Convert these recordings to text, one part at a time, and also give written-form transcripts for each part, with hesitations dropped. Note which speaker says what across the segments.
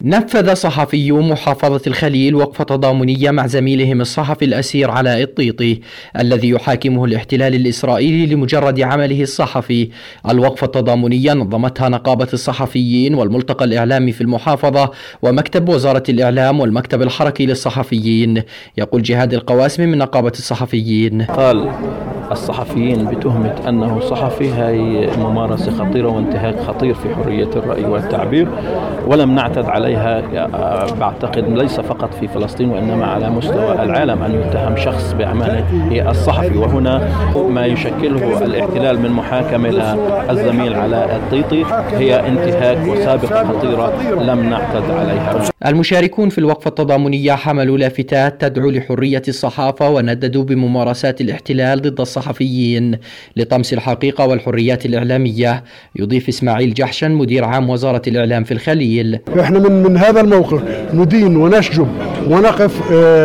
Speaker 1: نفذ صحفيو محافظة الخليل وقفة تضامنية مع زميلهم الصحفي الأسير علاء الطيطي الذي يحاكمه الاحتلال الإسرائيلي لمجرد عمله الصحفي. الوقفة التضامنية نظمتها نقابة الصحفيين والملتقى الإعلامي في المحافظة ومكتب وزارة الإعلام والمكتب الحركي للصحفيين. يقول جهاد القواسمي من نقابة الصحفيين:
Speaker 2: قال الصحفيين بتهمة أنه صحفي هي ممارسة خطيرة وانتهاك خطير في حرية الرأي والتعبير، ولم نعتد عليها بعتقد ليس فقط في فلسطين وإنما على مستوى العالم أن يتهم شخص بأعماله الصحفي. وهنا ما يشكله الاحتلال من محاكمة للزميل علاء الطيطي هي انتهاك وسابقة خطيرة لم نعتد عليها.
Speaker 1: المشاركون في الوقفة التضامنية حملوا لافتات تدعو لحرية الصحافة ونددوا بممارسات الاحتلال ضد الصحفيين لطمس الحقيقة والحريات الإعلامية. يضيف إسماعيل جحشن مدير عام وزارة الإعلام في الخليل:
Speaker 3: احنا من هذا الموقف ندين ونشجب ونقف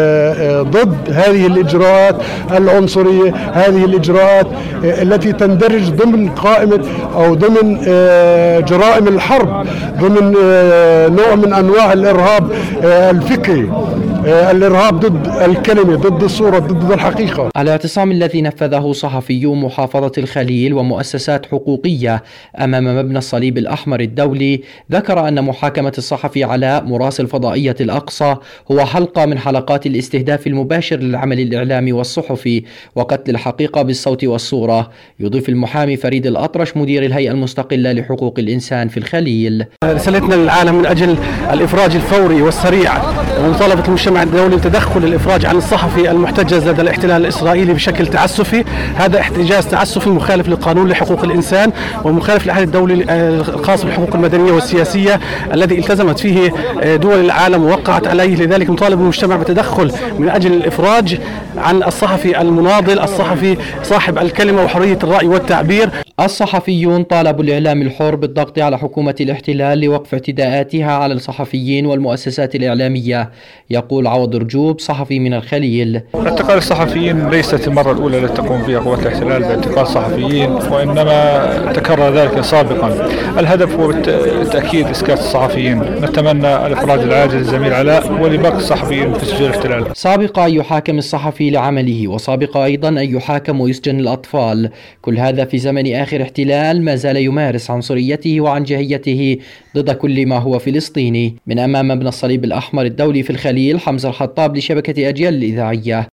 Speaker 3: ضد هذه الإجراءات العنصرية، هذه الإجراءات التي تندرج ضمن قائمة أو ضمن جرائم الحرب، ضمن نوع من أنواع الإرهاب الفكري، الإرهاب ضد الكلمة، ضد الصورة، ضد الحقيقة.
Speaker 1: الاعتصام الذي نفذه صحفيو محافظة الخليل ومؤسسات حقوقية أمام مبنى الصليب الأحمر الدولي ذكر أن محاكمة الصحفي علاء مراسل فضائية الأقصى هو حلقة من حلقات الاستهداف المباشر للعمل الإعلامي والصحفي وقتل الحقيقة بالصوت والصورة. يضيف المحامي فريد الأطرش مدير الهيئة المستقلة لحقوق الإنسان في الخليل:
Speaker 4: رسالتنا للعالم من أجل الإفراج الفوري والسريع ومطالبة المجتمع الدولي بتدخل الإفراج عن الصحفي المحتجز لدى الاحتلال الإسرائيلي بشكل تعسفي. هذا احتجاز تعسفي مخالف للقانون لحقوق الإنسان ومخالف للعهد الدولي الخاص بالحقوق المدنية والسياسية الذي التزمت فيه دول العالم ووقعت عليه. لذلك نطالب المجتمع بالتدخل من أجل الإفراج عن الصحفي المناضل، الصحفي صاحب الكلمة وحرية الرأي والتعبير.
Speaker 1: الصحفيون طالبوا الإعلام الحر بالضغط على حكومة الاحتلال لوقف اعتداءاتها على الصحفيين والمؤسسات الإعلامية. يقول عوض رجوب صحفي من الخليل:
Speaker 5: اعتقال الصحفيين ليست المرة الأولى التي تقوم فيها قوات الاحتلال باعتقال صحفيين، وإنما تكرر ذلك سابقا. الهدف هو تأكيد إسكات الصحفيين. نتمنى الإفراج العاجل للزميل علاء ولباقي الصحفيين في سجون الاحتلال.
Speaker 1: سابق أن يحاكم الصحفي لعمله، وسابق أيضا أن يحاكم ويسجن الأطفال. كل هذا في زمن آخر احتلال ما زال يمارس عنصريته وعنجهيته ضد كل ما هو فلسطيني. من أمام مبنى الصليب الأحمر الدولي في الخليل، حمزة الخطاب لشبكة أجيال الإذاعية.